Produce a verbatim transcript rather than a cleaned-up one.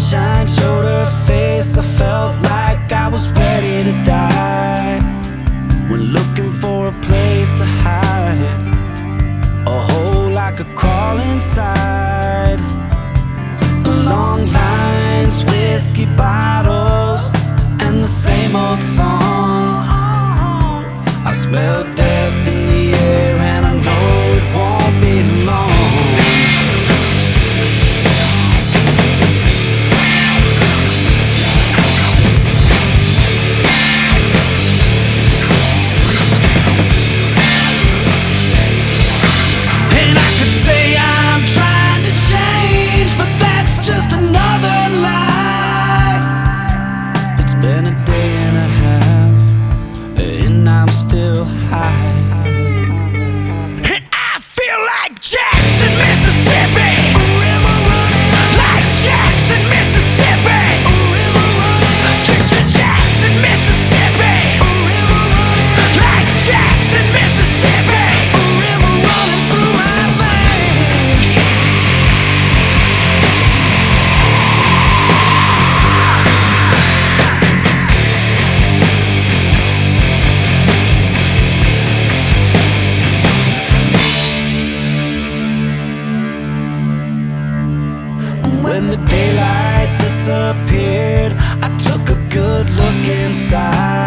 sunshine showed her face, I felt like I was ready to die. When looking for a place to hide, a hole I could crawl inside. Long lines, whiskey bottles, and the same old song. I smell death in the air, and I know it won't be long. And I could say I'm trying to change, but that's just another lie. It's been a day and a half, and I'm still high. And I feel like Jackson, Mississippi. A river running like Jackson, Mississippi. A river running Jackson, Mississippi. A river running like Jackson, Mississippi. A river running through my veins. When the daylight disappeared, I took a good look inside.